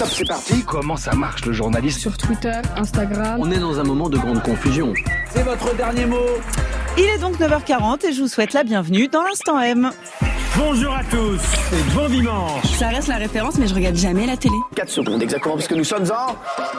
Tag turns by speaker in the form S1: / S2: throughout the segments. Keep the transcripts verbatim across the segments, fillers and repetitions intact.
S1: Top, c'est parti. Comment ça marche le journalisme?
S2: Sur Twitter, Instagram.
S3: On est dans un moment de grande confusion.
S4: C'est votre dernier mot.
S5: Il est donc neuf heures quarante et je vous souhaite la bienvenue dans l'Instant M.
S6: Bonjour à tous et bon dimanche.
S7: Ça reste la référence, mais je regarde jamais la télé.
S1: quatre secondes exactement, puisque nous sommes en...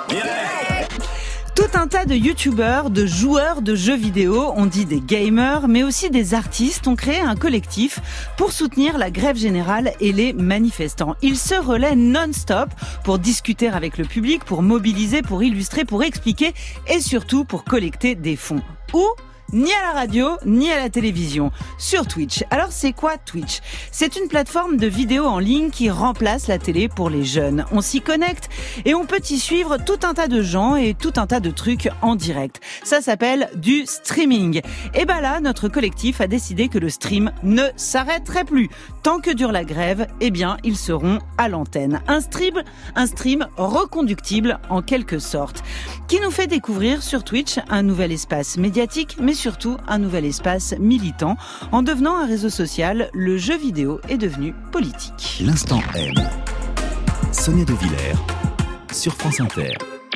S5: Tout un tas de youtubeurs, de joueurs de jeux vidéo, on dit des gamers, mais aussi des artistes ont créé un collectif pour soutenir la grève générale et les manifestants. Ils se relaient non-stop pour discuter avec le public, pour mobiliser, pour illustrer, pour expliquer et surtout pour collecter des fonds. Où ? Ni à la radio, ni à la télévision. Sur Twitch. Alors c'est quoi Twitch ? C'est une plateforme de vidéos en ligne qui remplace la télé pour les jeunes. On s'y connecte et on peut y suivre tout un tas de gens et tout un tas de trucs en direct. Ça s'appelle du streaming. Et ben là, notre collectif a décidé que le stream ne s'arrêterait plus. Tant que dure la grève, eh bien, ils seront à l'antenne. Un stream, un stream reconductible en quelque sorte, qui nous fait découvrir sur Twitch un nouvel espace médiatique, mais surtout un nouvel espace militant. En devenant un réseau social, le jeu vidéo est devenu politique.
S8: L'Instant M. Sonia De Villers sur France Inter.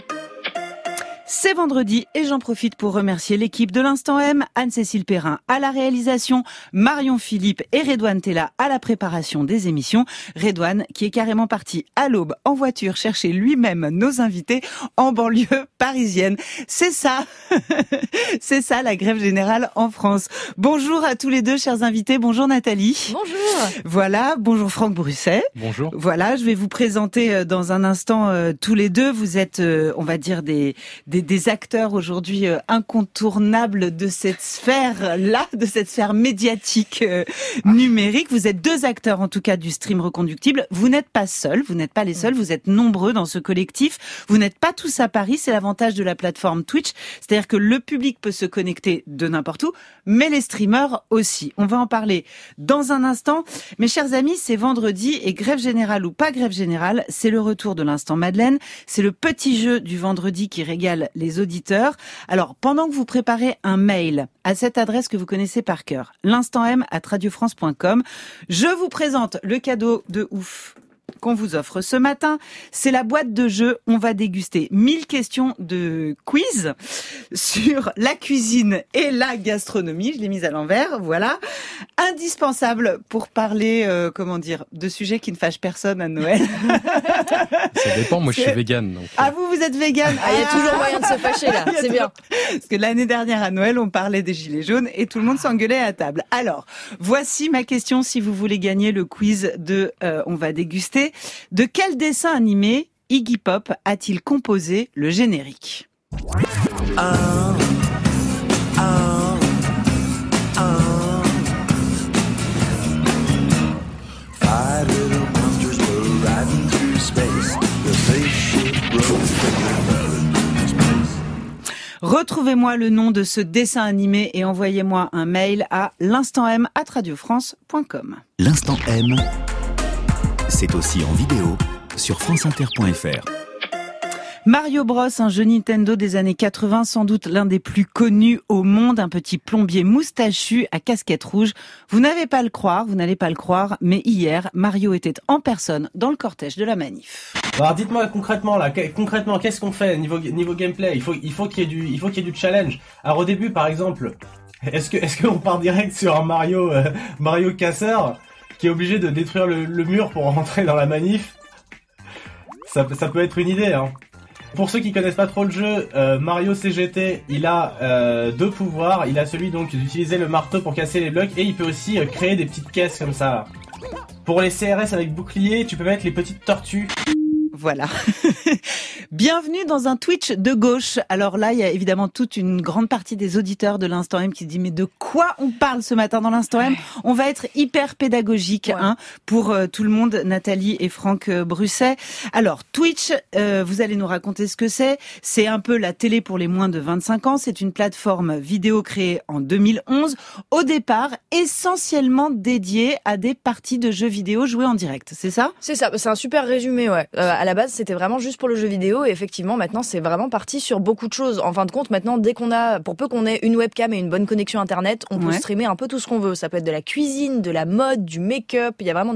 S5: C'est vendredi et j'en profite pour remercier l'équipe de l'Instant M, Anne-Cécile Perrin à la réalisation, Marion Philippe et Redouane Tella à la préparation des émissions. Redouane qui est carrément parti à l'aube en voiture chercher lui-même nos invités en banlieue parisienne. C'est ça, c'est ça la grève générale en France. Bonjour à tous les deux chers invités, bonjour Nathalie.
S7: Bonjour.
S5: Voilà, bonjour Franck Brusset.
S9: Bonjour.
S5: Voilà, je vais vous présenter dans un instant euh, tous les deux. Vous êtes, euh, on va dire, des... des des acteurs aujourd'hui euh, incontournables de cette sphère-là, de cette sphère médiatique euh, numérique. Vous êtes deux acteurs, en tout cas, du stream reconductible. Vous n'êtes pas seuls, vous n'êtes pas les seuls, vous êtes nombreux dans ce collectif. Vous n'êtes pas tous à Paris, c'est l'avantage de la plateforme Twitch. C'est-à-dire que le public peut se connecter de n'importe où, mais les streamers aussi. On va en parler dans un instant. Mes chers amis, c'est vendredi et grève générale ou pas grève générale, c'est le retour de l'Instant Madeleine. C'est le petit jeu du vendredi qui régale les auditeurs. Alors, pendant que vous préparez un mail à cette adresse que vous connaissez par cœur, l'instant m arobase radio france point com, je vous présente le cadeau de ouf qu'on vous offre ce matin. C'est la boîte de jeu. On va déguster mille questions de quiz sur la cuisine et la gastronomie. Je l'ai mise à l'envers, voilà. Indispensable pour parler, euh, comment dire, de sujets qui ne fâchent personne à Noël.
S9: Ça dépend, moi je suis vegan. Donc...
S5: Ah, vous, vous êtes vegan.
S7: Ah, il y a toujours moyen de se fâcher là, c'est bien.
S5: Parce que l'année dernière à Noël, on parlait des gilets jaunes et tout le monde s'engueulait à table. Alors, voici ma question si vous voulez gagner le quiz de euh, On va déguster. De quel dessin animé Iggy Pop a-t-il composé le générique ?
S4: Un, un, un. Five little monsters were riding through space. The spaceship broke into space.
S5: Retrouvez-moi le nom de ce dessin animé et envoyez-moi un mail à l'instant m arobase radio france point com.
S8: L'Instant M, c'est aussi en vidéo sur franceinter point f r.
S5: Mario Bros, un jeu Nintendo des années quatre-vingts, sans doute l'un des plus connus au monde, un petit plombier moustachu à casquette rouge. Vous n'allez pas le croire, vous n'allez pas le croire, mais hier, Mario était en personne dans le cortège de la manif.
S10: Alors dites-moi concrètement là, concrètement qu'est-ce qu'on fait niveau niveau gameplay ? Il faut il faut qu'il y ait du il faut qu'il y ait du challenge. Alors au début par exemple, est-ce que est-ce qu'on part direct sur un Mario euh, Mario casseur qui est obligé de détruire le, le mur pour rentrer dans la manif ? Ça ça peut être une idée hein. Pour ceux qui connaissent pas trop le jeu, euh, Mario C G T, il a euh, deux pouvoirs. Il a celui donc d'utiliser le marteau pour casser les blocs et il peut aussi euh, créer des petites caisses comme ça. Pour les C R S avec bouclier, tu peux mettre les petites tortues.
S5: Voilà. Bienvenue dans un Twitch de gauche. Alors là, il y a évidemment toute une grande partie des auditeurs de l'Instant M qui se dit mais de quoi on parle ce matin dans l'Instant M ? On va être hyper pédagogique, ouais. hein, pour euh, tout le monde, Nathalie et Franck euh, Brusset. Alors Twitch, euh, vous allez nous raconter ce que c'est. C'est un peu la télé pour les moins de vingt-cinq ans. C'est une plateforme vidéo créée en deux mille onze. Au départ, essentiellement dédiée à des parties de jeux vidéo jouées en direct. C'est ça ?
S7: C'est ça. C'est un super résumé, ouais. Euh, à la base, c'était vraiment juste pour le jeu vidéo et effectivement, maintenant, c'est vraiment parti sur beaucoup de choses. En fin de compte, maintenant, dès qu'on a, pour peu qu'on ait une webcam et une bonne connexion internet, on peut
S5: ouais.
S7: streamer un peu tout ce qu'on veut. Ça peut être de la cuisine, de la mode, du make-up, il y a vraiment de tout.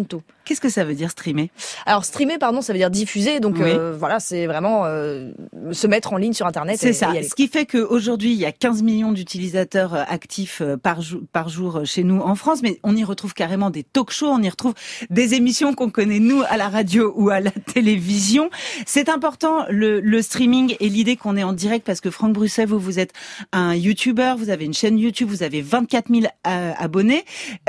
S5: Qu'est-ce que ça veut dire streamer ?
S7: Alors streamer, pardon, ça veut dire diffuser. Donc
S5: Oui.
S7: euh, voilà, c'est vraiment euh, se mettre en ligne sur Internet.
S5: C'est
S7: et,
S5: ça.
S7: et y aller.
S5: Ce qui fait qu'aujourd'hui, il y a quinze millions d'utilisateurs euh, actifs euh, par, jou- par jour euh, chez nous en France, mais on y retrouve carrément des talk-shows, on y retrouve des émissions qu'on connaît nous à la radio ou à la télévision. C'est important le, le streaming et l'idée qu'on est en direct parce que Franck Brusset, vous, vous êtes un YouTuber, vous avez une chaîne YouTube, vous avez vingt-quatre mille euh, abonnés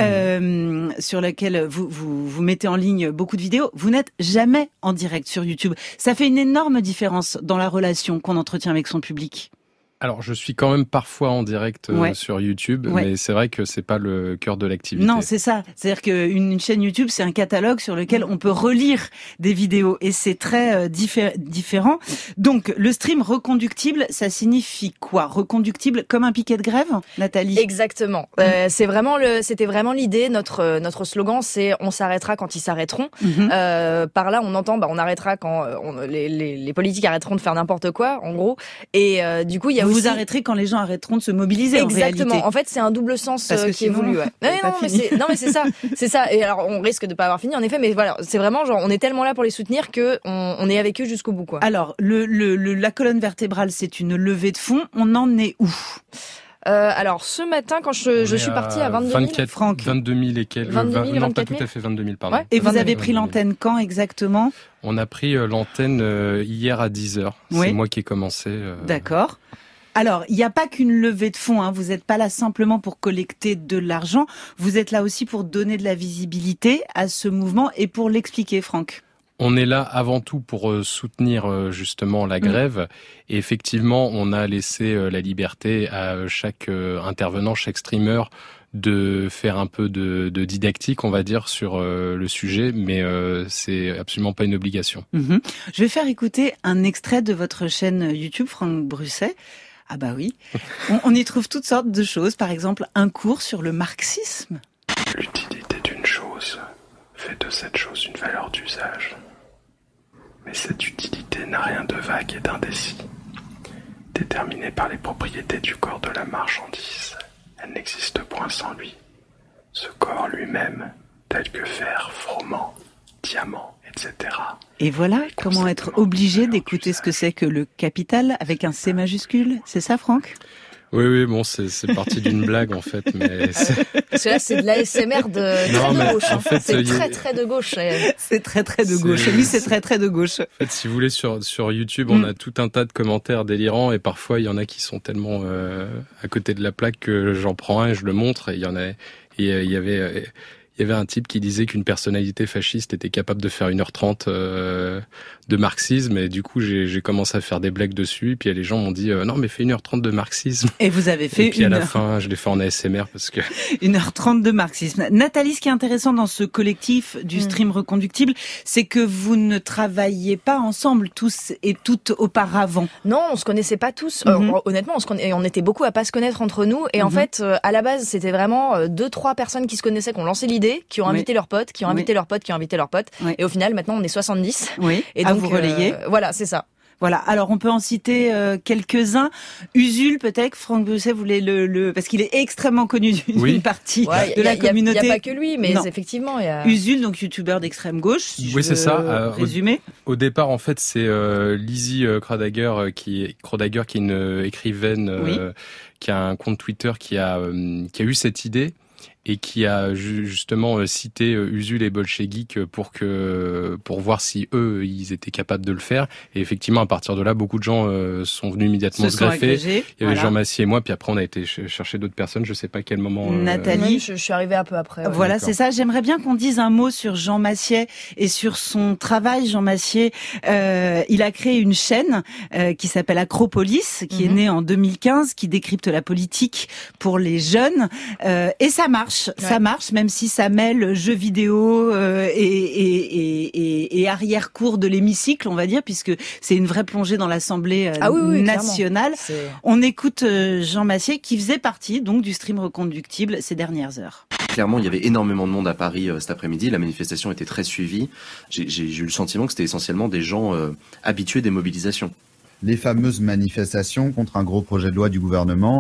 S5: euh, sur laquelle vous, vous, vous mettez en ligne beaucoup de vidéos. Vous n'êtes jamais en direct sur YouTube. Ça fait une énorme différence dans la relation qu'on entretient avec son public.
S9: Alors, je suis quand même parfois en direct euh,
S5: Ouais.
S9: sur YouTube,
S5: Ouais.
S9: mais c'est vrai que c'est pas le cœur de l'activité.
S5: Non, c'est ça. C'est-à-dire qu'une une chaîne YouTube, c'est un catalogue sur lequel on peut relire des vidéos et c'est très euh, diffé- différent. Donc, le stream reconductible, ça signifie quoi ? Reconductible comme un piquet de grève, Nathalie ?
S7: Exactement. Euh, c'est vraiment le, c'était vraiment l'idée. Notre notre slogan, c'est on s'arrêtera quand ils s'arrêteront.
S5: Mhm.
S7: Euh, par là, on entend, bah, on arrêtera quand euh, on, les, les les politiques arrêteront de faire n'importe quoi, en gros. Et euh, du coup, il y a
S5: Vous
S7: aussi
S5: vous arrêterez quand les gens arrêteront de se mobiliser en réalité.
S7: Exactement. En fait, c'est un double sens
S5: Parce que
S7: euh, qui
S5: sinon,
S7: évolue. Ouais.
S5: vous avez
S7: Non,
S5: pas
S7: non, mais
S5: fini.
S7: c'est, non, mais c'est ça, c'est ça. Et alors, on risque de pas avoir fini, en effet. Mais voilà, c'est vraiment genre, on est tellement là pour les soutenir que on, on est avec eux jusqu'au bout, quoi.
S5: Alors, le, le, le- la colonne vertébrale, c'est une levée de fonds. On en est où ?
S7: Euh, alors, ce matin, quand je, je
S9: On
S7: suis
S9: est
S7: partie à vingt-deux mille.
S9: vingt-quatre,
S5: Franck.
S9: vingt-deux mille et quelques.
S7: vingt-deux mille,
S9: non, pas
S7: vingt-quatre
S9: tout à
S7: mille.
S9: fait vingt-deux mille, pardon.
S7: Ouais.
S5: Et vous
S7: vingt-deux
S5: avez
S7: mille.
S5: pris l'antenne quand exactement ?
S9: On a pris euh, l'antenne euh, hier à dix heures.
S5: Oui.
S9: C'est moi qui ai commencé. euh,
S5: D'accord. Alors, il n'y a pas qu'une levée de fonds, hein. Vous n'êtes pas là simplement pour collecter de l'argent, vous êtes là aussi pour donner de la visibilité à ce mouvement et pour l'expliquer, Franck.
S9: On est là avant tout pour euh, soutenir euh, justement la grève. Et effectivement, on a laissé euh, la liberté à chaque euh, intervenant, chaque streamer, de faire un peu de, de didactique, on va dire, sur euh, le sujet, mais euh, c'est absolument pas une obligation.
S5: Mhm. Je vais faire écouter un extrait de votre chaîne YouTube, Franck Brusset. Ah bah oui, on, on y trouve toutes sortes de choses, par exemple un cours sur le marxisme.
S4: L'utilité d'une chose fait de cette chose une valeur d'usage. Mais cette utilité n'a rien de vague et d'indécis. Déterminée par les propriétés du corps de la marchandise, elle n'existe point sans lui. Ce corps lui-même, tel que fer, froment, diamant, et cetera.
S5: Et voilà comment être obligé d'écouter ce que c'est que le capital avec un C majuscule. C'est ça, Franck ?
S9: Oui, oui, bon, c'est, c'est parti d'une blague en fait, mais c'est...
S7: Parce que là, c'est de l'A S M R de,
S9: Non,
S7: très
S9: mais
S7: de gauche.
S9: en
S7: hein.
S9: fait,
S7: c'est
S9: il y a-
S7: très très de gauche. et-
S5: C'est très très de
S9: C'est-
S5: gauche. Oui, c'est très très de gauche.
S9: En fait, si vous voulez, sur sur YouTube,
S5: Mm.
S9: on a tout un tas de commentaires délirants et parfois il y en a qui sont tellement euh, à côté de la plaque que j'en prends un et je le montre. Et il y en a, et euh, il y avait, euh, il y avait un type qui disait qu'une personnalité fasciste était capable de faire une heure trente euh, de marxisme et du coup j'ai j'ai commencé à faire des blagues dessus. Et puis les gens m'ont dit euh, non mais fais une heure trente de marxisme.
S5: Et vous avez fait
S9: Et puis à
S5: une
S9: la
S5: heure,
S9: fin, je l'ai fait en A S M R parce que
S5: une heure trente de marxisme. Nathalie, ce qui est intéressant dans ce collectif du
S7: Mm.
S5: stream reconductible, c'est que vous ne travailliez pas ensemble tous et toutes auparavant.
S7: Non, on se connaissait pas tous. Euh,
S5: Mhm.
S7: honnêtement, on, se conna- on était beaucoup à pas se connaître entre nous. Et en
S5: Mhm.
S7: fait, euh, à la base, c'était vraiment euh, deux, trois personnes qui se connaissaient, qui ont lancé l'idée, qui ont
S5: Oui.
S7: invité leurs potes, qui ont
S5: Oui.
S7: invité leurs potes, qui ont invité leurs potes.
S5: Oui.
S7: Et au final, maintenant, on est soixante-dix.
S5: Oui,
S7: Et
S5: à
S7: donc,
S5: vous relayer.
S7: euh, voilà, c'est ça.
S5: Voilà. Alors, on peut en citer euh, quelques-uns. Usul, peut-être. Franck Brusset voulait le, le, parce qu'il est extrêmement connu d'une
S9: Oui.
S5: partie
S7: Ouais,
S5: de
S7: y a-
S5: la
S7: y a- y a
S5: communauté.
S7: pas que lui, mais
S5: Non.
S7: effectivement, il y a...
S5: Usul, donc youtubeur d'extrême gauche. Si je
S9: Oui, c'est
S5: veux
S9: ça. Euh, au-
S5: résumer.
S9: au départ, en fait, c'est euh, Lizzie euh, Krodagger euh, qui est Krodagger qui est une euh, écrivaine euh, qui a un compte Twitter qui a euh, qui a eu cette idée et qui a ju- justement euh, cité euh, Usul et Bolchegeek pour que pour voir si eux ils étaient capables de le faire. Et effectivement, à partir de là, beaucoup de gens euh, sont venus immédiatement
S5: Se
S9: se
S5: sont
S9: greffer.
S5: agrégés.
S9: Il y avait
S5: Voilà.
S9: Jean Massier et moi, puis après on a été ch- chercher d'autres personnes. Je sais pas à quel moment. euh,
S5: Nathalie.
S7: Oui, je, je suis arrivée un peu après. ouais.
S5: Voilà,
S9: D'accord.
S5: c'est ça. J'aimerais bien qu'on dise un mot sur Jean Massier et sur son travail. Jean Massier, euh, il a créé une chaîne euh, qui s'appelle Acropolis, qui
S7: Mhm.
S5: est née en deux mille quinze, qui décrypte la politique pour les jeunes. Euh, et ça marche, ça
S7: Ouais.
S5: marche, même si ça mêle jeux vidéo euh, et, et, et, et, et arrière-cour de l'hémicycle, on va dire, puisque c'est une vraie plongée dans l'Assemblée euh,
S7: Ah oui, oui, clairement.
S5: nationale.
S7: C'est-
S5: On écoute euh, Jean Massier, qui faisait partie donc du stream reconductible ces dernières heures.
S2: Clairement, il y avait énormément de monde à Paris euh, cet après-midi. La manifestation était très suivie. J'ai, j'ai, j'ai eu le sentiment que c'était essentiellement des gens euh, habitués des mobilisations.
S11: Les fameuses manifestations contre un gros projet de loi du gouvernement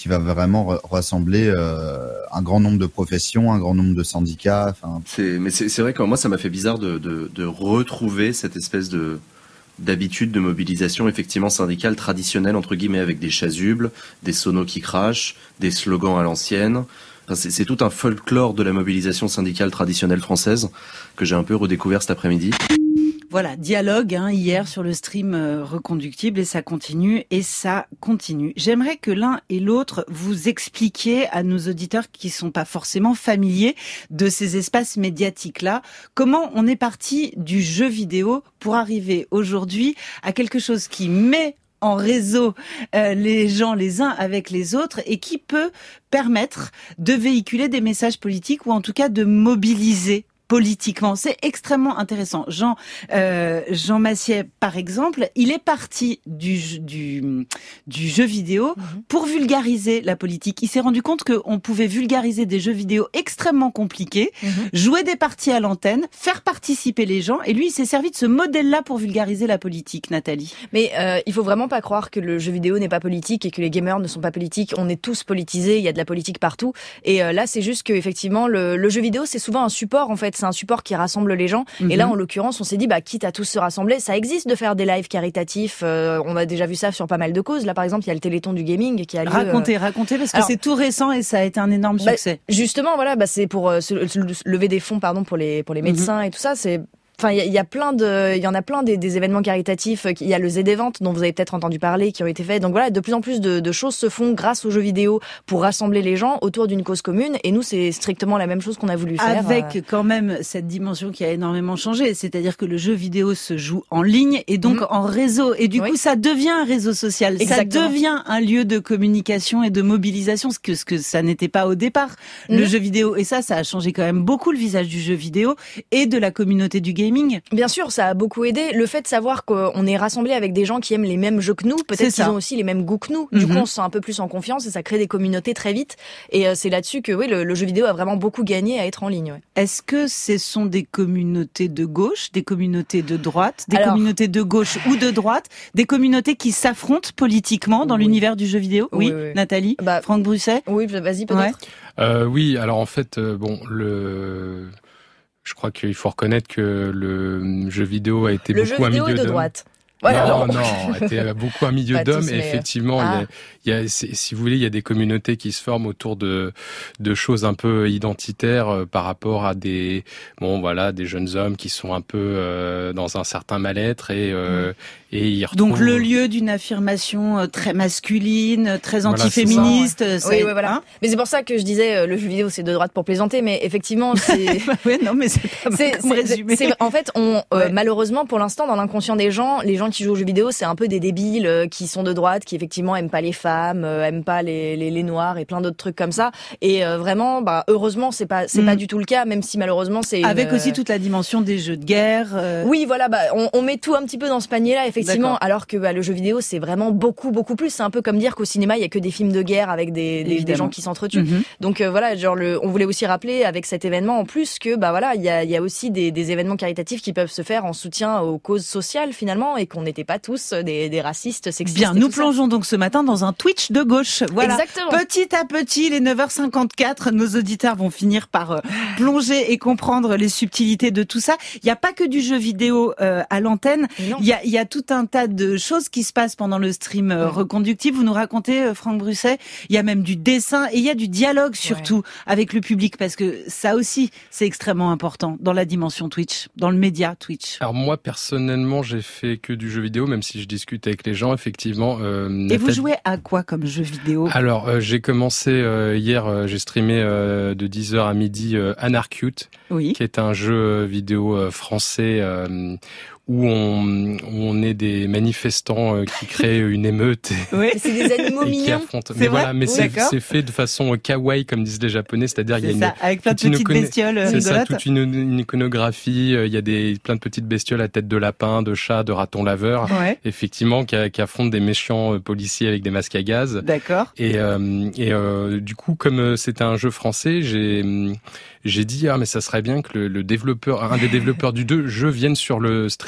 S11: qui va vraiment rassembler euh, un grand nombre de professions, un grand nombre de syndicats. Enfin,
S2: c'est, mais c'est, c'est vrai que moi, ça m'a fait bizarre de, de, de retrouver cette espèce de d'habitude de mobilisation effectivement syndicale traditionnelle entre guillemets avec des chasubles, des sonos qui crachent, des slogans à l'ancienne. Enfin, c'est, c'est tout un folklore de la mobilisation syndicale traditionnelle française que j'ai un peu redécouvert cet après-midi.
S5: Voilà, dialogue hein, hier sur le stream euh, Reconductible et ça continue et ça continue. J'aimerais que l'un et l'autre vous expliquiez à nos auditeurs qui sont pas forcément familiers de ces espaces médiatiques-là, comment on est parti du jeu vidéo pour arriver aujourd'hui à quelque chose qui met en réseau euh, les gens les uns avec les autres et qui peut permettre de véhiculer des messages politiques ou en tout cas de mobiliser politiquement. C'est extrêmement intéressant. Jean, euh, Jean Massier, par exemple, il est parti du, du, du jeu vidéo mmh. pour vulgariser la politique. Il s'est rendu compte qu'on pouvait vulgariser des jeux vidéo extrêmement compliqués, mmh. jouer des parties à l'antenne, faire participer les gens, et lui, il s'est servi de ce modèle-là pour vulgariser la politique, Nathalie.
S7: Mais euh, il faut vraiment pas croire que le jeu vidéo n'est pas politique et que les gamers ne sont pas politiques. On est tous politisés, il y a de la politique partout. Et euh, là, c'est juste que effectivement, le, le jeu vidéo, c'est souvent un support, en fait. C'est un support qui rassemble les gens. Mmh. Et là, en l'occurrence, on s'est dit, bah, quitte à tous se rassembler, ça existe de faire des lives caritatifs. Euh, on a déjà vu ça sur pas mal de causes. Là, par exemple, il y a le Téléthon du gaming qui a lieu.
S5: Racontez, euh... racontez, parce que Alors, c'est tout récent et ça a été un énorme
S7: bah,
S5: succès.
S7: Justement, voilà, bah, c'est pour euh, se, se lever des fonds, pardon, pour les pour les médecins mmh. et tout ça. C'est Enfin, il y, y a plein de, il y en a plein des, des événements caritatifs. Il y a le Z-Event dont vous avez peut-être entendu parler, qui ont été faits. Donc voilà, de plus en plus de, de choses se font grâce aux jeux vidéo pour rassembler les gens autour d'une cause commune. Et nous, c'est strictement la même chose qu'on a voulu faire.
S5: Avec euh... quand même cette dimension qui a énormément changé, c'est-à-dire que le jeu vidéo se joue en ligne et donc mmh. en réseau. Et du oui. coup, ça devient un réseau social. Exactement. Ça devient un lieu de communication et de mobilisation, ce que ce que ça n'était pas au départ. Mmh. Le jeu vidéo, et ça, ça a changé quand même beaucoup le visage du jeu vidéo et de la communauté du gaming.
S7: Bien sûr, ça a beaucoup aidé. Le fait de savoir qu'on est rassemblé avec des gens qui aiment les mêmes jeux que nous, peut-être qu'ils ont aussi les mêmes goûts que nous. Du mm-hmm. coup, on se sent un peu plus en confiance et ça crée des communautés très vite. Et euh, c'est là-dessus que oui, le, le jeu vidéo a vraiment beaucoup gagné à être en ligne. Ouais.
S5: Est-ce que ce sont des communautés de gauche, des communautés de droite, des Alors... communautés de gauche ou de droite, des communautés qui s'affrontent politiquement dans oui. l'univers du jeu vidéo? Oui, oui, oui. Nathalie, bah, Franck Brusset.
S7: Oui, vas-y peut-être. Ouais.
S9: Euh, oui, alors en fait, euh, bon, le... Je crois qu'il faut reconnaître que le jeu vidéo a été
S7: le
S9: beaucoup un milieu
S7: d'hommes. Le jeu vidéo est de droite.
S9: Voilà. Non, non, c'était beaucoup un milieu d'hommes. Et effectivement, ah. il y a, il y a, si vous voulez, il y a des communautés qui se forment autour de de choses un peu identitaires euh, par rapport à des, bon, voilà, des jeunes hommes qui sont un peu euh, dans un certain mal-être et euh, mmh. et ils retrouvent...
S5: Donc le lieu d'une affirmation très masculine, très antiféministe.
S7: Voilà, c'est ça, ouais. Oui, oui, voilà. Hein, mais c'est pour ça que je disais euh, le jeu vidéo c'est de droite pour plaisanter, mais effectivement c'est.
S5: ouais, non, mais c'est pas c'est, comme c'est, résumé.
S7: C'est, en fait, on euh, ouais. malheureusement pour l'instant dans l'inconscient des gens, les gens qui jouent aux jeux vidéo, c'est un peu des débiles euh, qui sont de droite, qui effectivement aiment pas les femmes, euh, aiment pas les, les les noirs et plein d'autres trucs comme ça. Et euh, vraiment, bah heureusement, c'est pas c'est mm. pas du tout le cas, même si malheureusement c'est
S5: avec
S7: une,
S5: aussi euh... toute la dimension des jeux de guerre. Euh...
S7: Oui, voilà, bah on, on met tout un petit peu dans ce panier-là, effectivement. D'accord. Alors que bah, le jeu vidéo, c'est vraiment beaucoup beaucoup plus. C'est un peu comme dire qu'au cinéma, il y a que des films de guerre avec des des, des gens qui s'entretuent. Mm-hmm. Donc euh, voilà, genre le, on voulait aussi rappeler avec cet événement en plus que bah voilà, il y a il y a aussi des des événements caritatifs qui peuvent se faire en soutien aux causes sociales finalement, et qu'on n'était pas tous des des racistes, sexistes.
S5: Bien, nous plongeons ça. donc ce matin dans un Twitch de gauche. Voilà.
S7: Exactement.
S5: Petit à petit, les neuf heures cinquante-quatre, nos auditeurs vont finir par euh, plonger et comprendre les subtilités de tout ça. Il n'y a pas que du jeu vidéo euh, à l'antenne. Il y a, il y a tout un tas de choses qui se passent pendant le stream euh, Reconductible. Vous nous racontez, euh, Franck Brusset, il y a même du dessin et il y a du dialogue surtout ouais. avec le public, parce que ça aussi, c'est extrêmement important dans la dimension Twitch, dans le média Twitch.
S9: Alors moi, personnellement, j'ai fait que du jeu vidéo, même si je discute avec les gens, effectivement. Euh,
S5: et
S9: Nathalie...
S5: vous jouez à quoi comme jeu vidéo?
S9: Alors, euh, j'ai commencé euh, hier, euh, j'ai streamé euh, de dix heures à midi euh, Anarcute,
S5: oui.
S9: qui est un jeu vidéo euh, français euh, où on, où on est des manifestants euh, qui créent une émeute. Et,
S7: oui, c'est des animaux mignons.
S9: C'est mais voilà, mais oui, c'est, c'est fait de façon kawaii, comme disent les Japonais, c'est-à-dire il y a
S5: ça,
S9: une,
S5: avec plein de petites
S9: icône...
S5: bestioles
S9: c'est
S5: rigolotes.
S9: Ça, toute une, une iconographie. Il y a des plein de petites bestioles à tête de lapin, de chat, de raton laveur,
S5: ouais.
S9: effectivement, qui, qui affrontent des méchants policiers avec des masques à gaz.
S5: D'accord.
S9: Et, euh, et euh, du coup, comme c'était un jeu français, j'ai j'ai dit ah mais ça serait bien que le, le développeur, un des développeurs du deux jeu vienne sur le stream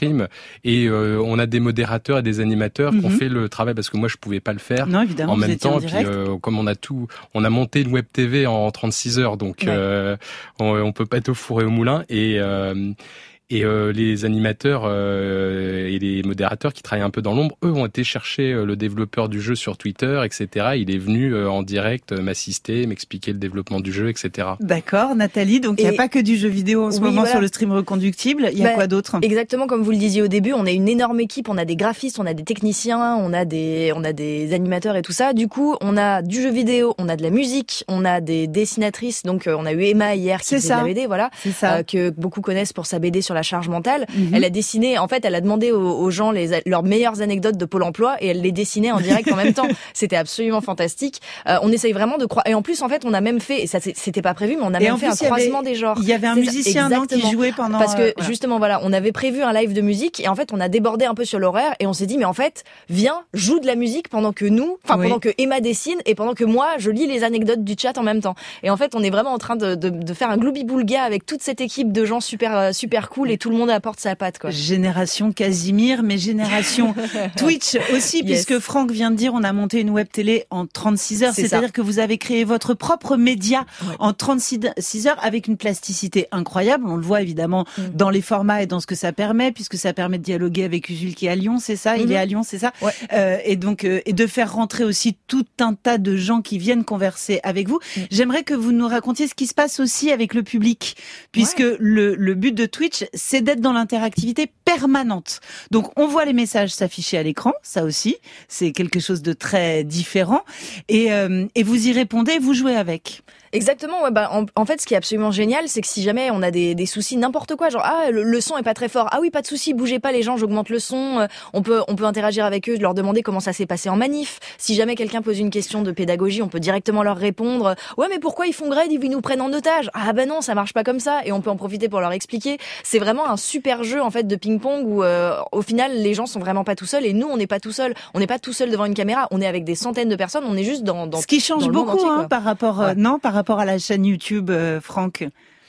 S9: stream. Et euh, on a des modérateurs et des animateurs mm-hmm. qui ont fait le travail parce que moi je pouvais pas le faire
S5: non, évidemment,
S9: en même temps.
S5: En
S9: et puis euh, comme on a tout, on a monté une web T V en trente-six heures, donc ouais. euh, on, on peut pas être au four et au moulin. Et euh, Et euh, les animateurs euh, et les modérateurs qui travaillent un peu dans l'ombre, eux, ont été chercher euh, le développeur du jeu sur Twitter, et cetera. Il est venu euh, en direct euh, m'assister, m'expliquer le développement du jeu, et cetera.
S5: D'accord, Nathalie. Donc, il n'y a pas que du jeu vidéo en ce oui, moment voilà. sur le stream reconductible. Il y a bah, quoi d'autre ?
S7: Exactement, comme vous le disiez au début, on est une énorme équipe. On a des graphistes, on a des techniciens, on a des, on a des animateurs et tout ça. Du coup, on a du jeu vidéo, on a de la musique, on a des dessinatrices. Donc, euh, on a eu Emma hier qui
S5: C'est
S7: faisait
S5: ça.
S7: de la B D, voilà,
S5: C'est ça.
S7: Euh, que beaucoup connaissent pour sa B D sur la charge mentale. Mm-hmm. Elle a dessiné, en fait, elle a demandé aux, aux gens les, leurs meilleures anecdotes de Pôle emploi et elle les dessinait en direct en même temps. C'était absolument fantastique. Euh, on essaye vraiment de croire. Et en plus, en fait, on a même fait, et ça c'était pas prévu, mais on a
S5: et
S7: même fait
S5: plus,
S7: un croisement
S5: avait,
S7: des genres.
S5: Il y avait un
S7: C'est
S5: musicien non, qui jouait pendant.
S7: Parce que
S5: euh, voilà.
S7: justement, voilà, on avait prévu un live de musique et en fait, on a débordé un peu sur l'horaire et on s'est dit, mais en fait, viens, joue de la musique pendant que nous, enfin oui. pendant que Emma dessine et pendant que moi, je lis les anecdotes du chat en même temps. Et en fait, on est vraiment en train de, de, de faire un gloubi-boulga avec toute cette équipe de gens super super cool et tout le monde apporte sa patte, quoi.
S5: Génération Casimir, mais génération Twitch aussi, yes. puisque Franck vient de dire, on a monté une web télé en trente-six heures. C'est C'est-à-dire ça. que vous avez créé votre propre média ouais. en trente-six heures avec une plasticité incroyable. On le voit évidemment mmh. dans les formats et dans ce que ça permet, puisque ça permet de dialoguer avec Usul qui est à Lyon, c'est ça? Mmh. Il est à Lyon, c'est ça?
S7: Ouais.
S5: Euh, et donc, euh, et de faire rentrer aussi tout un tas de gens qui viennent converser avec vous. Mmh. J'aimerais que vous nous racontiez ce qui se passe aussi avec le public, puisque ouais. le, le but de Twitch, c'est d'être dans l'interactivité permanente. Donc, on voit les messages s'afficher à l'écran, ça aussi, c'est quelque chose de très différent. Et, euh, et vous y répondez, vous jouez avec.
S7: Exactement, ouais, bah, en, en fait, ce qui est absolument génial, c'est que si jamais on a des, des soucis, n'importe quoi, genre, ah, le, le son est pas très fort, ah oui, pas de souci, bougez pas les gens, j'augmente le son, euh, on peut, on peut interagir avec eux, leur demander comment ça s'est passé en manif. Si jamais quelqu'un pose une question de pédagogie, on peut directement leur répondre, ouais, mais pourquoi ils font grève, ils nous prennent en otage? Ah bah non, ça marche pas comme ça, et on peut en profiter pour leur expliquer. C'est vraiment un super jeu, en fait, de ping-pong où, euh, au final, les gens sont vraiment pas tout seuls, et nous, on n'est pas tout seuls. On n'est pas tout seul devant une caméra, on est avec des centaines de personnes, on est juste dans, dans
S5: ce qui change beaucoup, entier, hein, par rapport, ouais. euh, non, par rapport à la chaîne YouTube, euh, Franck.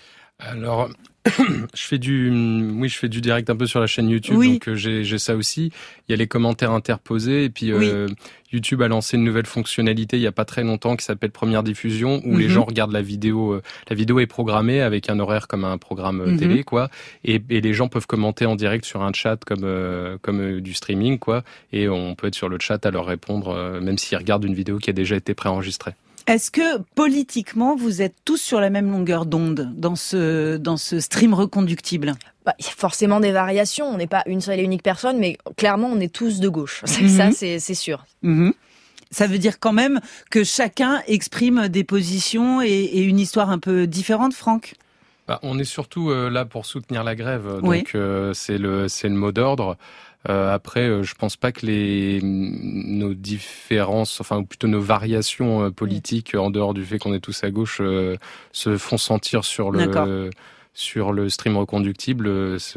S9: Alors, je fais du, oui, je fais du direct un peu sur la chaîne YouTube,
S5: oui.
S9: donc euh, j'ai, j'ai ça aussi. Il y a les commentaires interposés, et puis
S5: oui.
S9: euh, YouTube a lancé une nouvelle fonctionnalité il y a pas très longtemps qui s'appelle Première Diffusion, où mm-hmm. les gens regardent la vidéo. Euh, la vidéo est programmée avec un horaire comme un programme mm-hmm. télé, quoi, et, et les gens peuvent commenter en direct sur un chat comme euh, comme euh, du streaming, quoi, et on peut être sur le chat à leur répondre, euh, même s'ils regardent une vidéo qui a déjà été préenregistrée.
S5: Est-ce que politiquement vous êtes tous sur la même longueur d'onde dans ce dans ce stream reconductible?
S7: Bah, il y a forcément des variations. On n'est pas une seule et unique personne, mais clairement on est tous de gauche. Mm-hmm. Ça, c'est c'est sûr.
S5: Mm-hmm. Ça veut dire quand même que chacun exprime des positions et, et une histoire un peu différente, Franck.
S9: Bah, on est surtout euh, là pour soutenir la grève, donc
S5: oui.
S9: euh, c'est le c'est le mot d'ordre. Euh, après, euh, je pense pas que les nos différences, enfin ou plutôt nos variations euh, politiques, mmh. en dehors du fait qu'on est tous à gauche, euh, se font sentir sur le
S5: D'accord.
S9: sur le stream reconductible.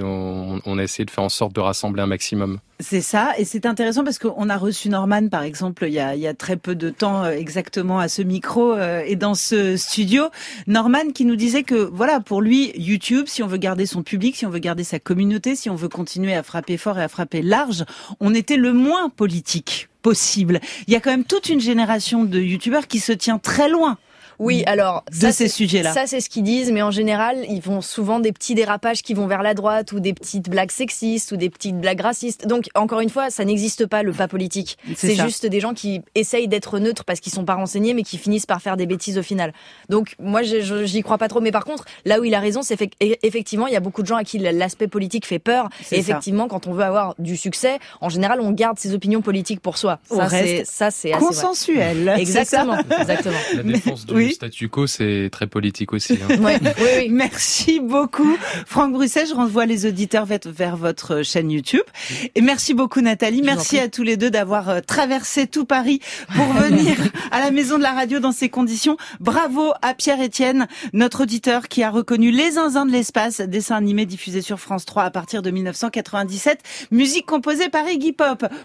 S9: On, on a essayé de faire en sorte de rassembler un maximum.
S5: C'est ça, et c'est intéressant parce qu'on a reçu Norman, par exemple, il y a, il y a très peu de temps exactement à ce micro euh, et dans ce studio. Norman qui nous disait que, voilà, pour lui, YouTube, si on veut garder son public, si on veut garder sa communauté, si on veut continuer à frapper fort et à frapper large, on était le moins politique possible. Il y a quand même toute une génération de YouTubeurs qui se tient très loin.
S7: Oui, alors
S5: de
S7: ça,
S5: ces sujets-là.
S7: Ça, c'est ce qu'ils disent, mais en général, ils font souvent des petits dérapages qui vont vers la droite ou des petites blagues sexistes ou des petites blagues racistes. Donc, encore une fois, ça n'existe pas le pas politique. C'est, c'est juste des gens qui essayent d'être neutres parce qu'ils sont pas renseignés, mais qui finissent par faire des bêtises au final. Donc, moi, je, je, j'y crois pas trop. Mais par contre, là où il a raison, c'est fait, effectivement, il y a beaucoup de gens à qui l'aspect politique fait peur. C'est et effectivement, ça. Quand on veut avoir du succès, en général, on garde ses opinions politiques pour soi.
S5: Au
S7: ça,
S5: reste
S7: c'est, ça, c'est assez
S5: consensuel.
S7: Vrai. Exactement. Exactement.
S9: La défense du
S5: oui.
S9: Le statu quo, c'est très politique aussi. Hein.
S7: Ouais, oui, oui.
S5: Merci beaucoup, Franck Brusset. Je renvoie les auditeurs vers votre chaîne YouTube. Et merci beaucoup, Nathalie. Je merci à tous les deux d'avoir traversé tout Paris pour venir à la maison de la radio dans ces conditions. Bravo à Pierre-Étienne, notre auditeur qui a reconnu Les Zinzins de l'espace, dessin animé diffusé sur France trois à partir de dix-neuf cent quatre-vingt-dix-sept. Musique composée par Iggy Pop.